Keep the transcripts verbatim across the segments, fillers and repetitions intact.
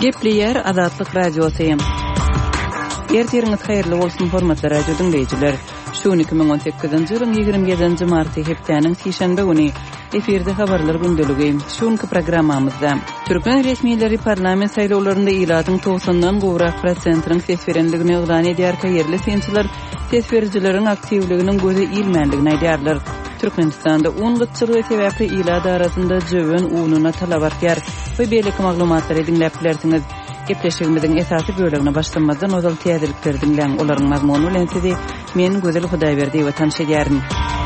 Gepleyer Azatlyk Radiosyň. Ertiriňiz haýyrly bolsun hormatly radio dinleýijiler. Şu iki ming on sekizinji ýylyň ýygrimi ýedinji marty hepdeniň şeýşembe güni efirde habarlar gündüligi. Şunky programmamyzda Türkmen resmiýetleri parlament saýlawlarynda ýyladyň togsandan gowrak prosentiniň ses berenligini ýylan edýärkä ýerli seýençiler ses berjileriň aktivliginiň göze ilmenligini aýdýarlar. Türkmenistanda on gytçylygy sebäpli ýylada arasynda jöwen ununy talap etýär. Bu beýleki maglumatlary dinläp bilersiňiz. Gepleşigimiziň esasy bölümine başlamazdan ozal täzelikleri dinleň. Olaryň mazmuny bilen sizi men Gözel Hudaýberdi we tanışýaryn.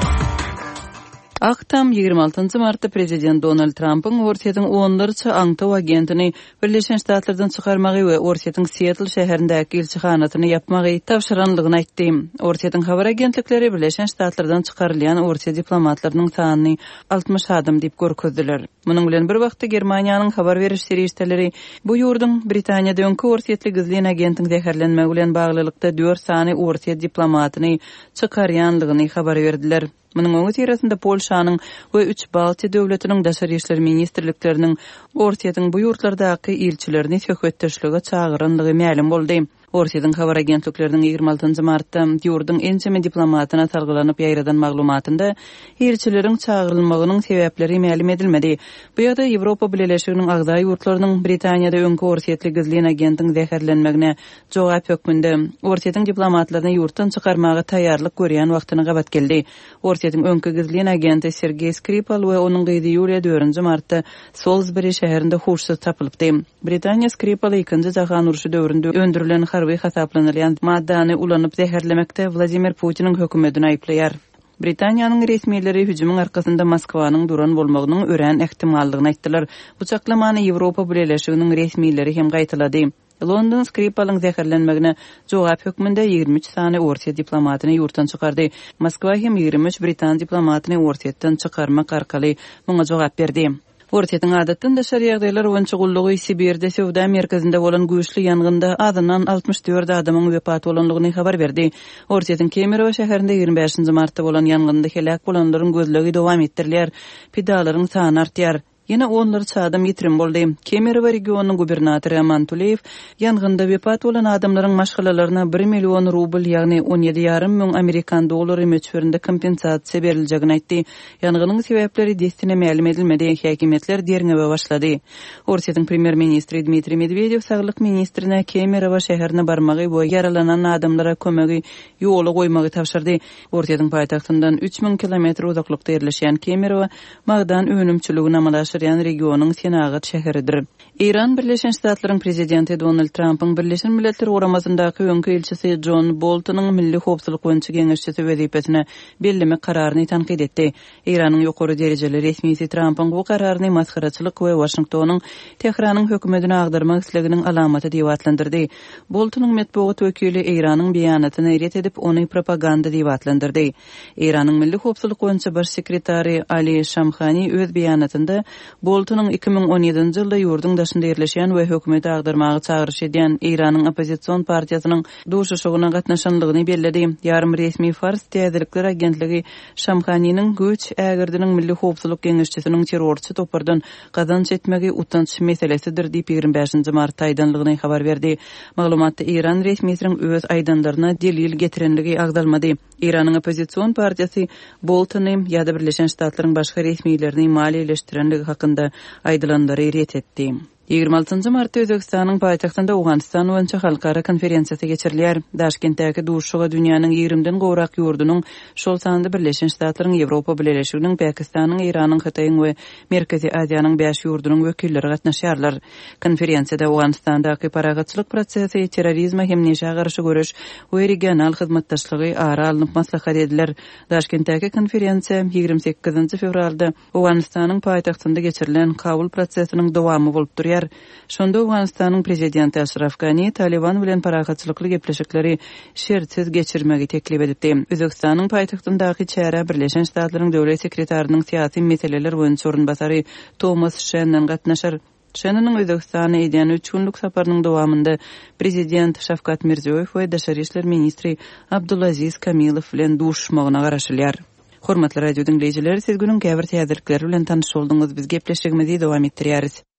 Aktam ýygrimi altynjy martda prezident Donald Trump'ın Orsiýetiň onlarça aňtaw agentini Birleşen Ştatlardan çykarmagy we Orsiýetiň Seattle şäherindäki elçihanatyny ýapmagy tapşyranlygyny aýtdy. Orsiýetiň habar agentlikleri Birleşen Ştatlardan çykarylýan Orsiýa diplomatlarynyň sanyny altmış adam diýip görkezdiler. Munyň bilen bir wagtda Germaniýanyň habar beriş serýeçleri bu ýurduň Britaniýada öňki Orsiýetli gizlen agentiň zäherlenmegi bilen baglylykda dört sany Orsiýa diplomatyny çykarýanlygyny habar berdiler. Munyň öňü tirasynda Polşanyň we üç Baltiýa döwletiniň daşary işler ministrlikleriniň Orsiýetiň bu ýurtlardaky elçilerini söhbetdeşlige çağıranlygy ma'lum boldy. Orsiýetiň habar agentlikleriniň ýygrimi altynjy martda ýurduň ençeme diplomatyna targylanyp ýaýradan maglumatynda elçileriň çağırylmagynyň sebäpleri ma'lum edilmedi. Bu ýa-da Ýewropa Birleşiginiň agdaý ýurtlarynyň Britaniýada öňki Orsiýetli gizlen agentiň zäherlenmegine jogap hökmünde Orsiýetiň diplomatlaryny ýurtdan çykarmagy taýýarlyk görýän wagtyna gabat geldi. Orsiýetiň öňki gizlen agenti Sergey Skripal we onuň gyzy ýurya dördünji martda Salisbury şäherinde huşsuz tapylypdy. Britaniýa Skripal ikinji jahan uruşy döwründe öndürilen harby hasaplanylýan maddany ulanyp zäherlemekde Vladimir Putiniň hökümetini aýplaýar. Britaniýanyň resmiýetleri hüjümyň arkasynda Moskwanyň duran bolmagynyň ören ähtimallygyny aýtdylar. Bu çaklamany Ýewropa Birleşiginiň resmiýetleri hem gaýtylady. London Skripal'ın zäherlenmegine jogap hökmünde ýygrimi üç sany Orsiýa diplomatyny ýurtdan çykardy. Moskwa hem ýygrimi üç Britan diplomatyny Orsiýetden çykarmak arkaly muňa jogap berdi. Orsiýetiň adatdan daşary ýagdaýlar boýunça gullugy Sibirde Sewda merkezinde bolan güýçli ýangynda adynan altmış dört adamyň wepat bolanlygyny habar berdi. Orsiýetiň Kemerow şäherinde ýygrimi beşinji martda bolan ýangynda helak bolanlaryň gözlegi dowam etdirilýär. Pidalaryň sany artýar. Yine onlarca adam yitirim boldy. Kemerow regionunyň gubernatory Aman Tuleyev ýangynda wepat bolan adamlaryň maşgalalaryna bir million rubl ýagny on ýedi ýarym müň Amerikan dollary möçberinde kompensasiýa beriljegini aýtdy. Ýangynnyň sebäpleri destine ma'lum edilmedi. Häkimetler derňebe başlady. Orsiýetiň premier ministri Dmitri Medvedew saglyk ministrine Kemerow şäherine barmagy we yaralanan adamlara kömegi ýoly goýmagy tapşyrdy. Orsiýetiň paýtagtyndan üç ming kilometr uzaklykda ýerleşýän Kemerow magdan önümçülügini amalaşyr regionyň Senagat şäheridir. İran Birleşen Ştatlaryň prezidenti Donald Trump'ın Birleşen Milletler Guramasyndaky öňki elçisi John Boltonyň milli howpsuzlyk boýunça geňeşçisi wezipetine belleme kararyny tanqid etdi. İranyň ýokary derejeli resmiýeti Trump'ın bu kararyny maskaraçylyk we Washingtonyň Tehranyň hökümetini agdarmak isleginiň alamaty diýip atlandyrdy. Boltonyň medeniýet wekili İranyň beýanatyny ret edip ony propaganda diýip atlandyrdy. İranyň milli howpsuzlyk boýunça baş sekretary Ali Shamkhani öz beýanatynda Boltonyň iki ming on ýedinji ýylda ýurdun daşynda ýerleşýän we hökümeti agdarmagy çağırış edýän İranyň opozisiýon partiýasynyň duşuşygyna gatnaşanlygyny belledi. Ýarym resmi Fars täzelikler agentligi Shamkhanynyň göç ägirdiniň milli howpsuzlyk geňeşçisiniň terrorçy topardan gazanç etmegi utanç meselesidir diýip ýygrimi beşinji martda aýdanlygyny habar berdi. Maglumatda İran resmiýetiniň öz aýdanlaryna delil getirenligi agdalmady. İranyň opozisiýon partiýasy Boltony ýa-da Birleşen Ştatlaryň başga resmiýetlerini maliýeleşdirenligi hakynda aýdylandary ret etdi. ýygrimi altynjy martda Özbekistanyň paýtagtynda Awganistan boýunça halkara konferensiýasy geçirilýär. Daşkentdäki duşuga dünýäniň ýygriminden gowrak ýurdunyň şol sandy Birleşen Ştatlaryň, Ýewropa Birleşiginiň, Pakistanyň, Iranyň, Hitaýyň we Merkezi Aziýanyň beş ýurdunyň wekilleri gatnaşýarlar. Konferensiýada Awganistandaky paragatçylyk prosesi, terrorizme hem neşe garşy görüş we regional hyzmatdaşlygy ara alınıp maslahat ediler. Daşkentdäki konferensiýa ýygrimi sekizinji fevralda Awganistanyň paýtagtynda geçirilen kabul prosesiniň dowamy bolup durýar. Şonda Awganistanyň prezidenti Ashraf Ghani Taliban bilen paragatçylykly gepleşikleri şertsiz geçirmegi teklip edipdi. Özbekistanyň paýtagtyndaky çäre Birleşen Ştatlaryň döwlet sekretärining syýasy meseleler boýunça orunbasary Thomas Shannon gatnaşar. Şanynyň Özbekistana edýän üç günlük saparynyň dowamında prezident Şavkat Mirziýoýew we daşary işler ministri Abdulaziz Kamilow bilen duşmagyna garaşylýar. Hormatly radio dinleýijiler, siz günüň käbir täzelikleri bilen tanyş boldunuz. Biz gepleşigimizi dowam etdirýäris.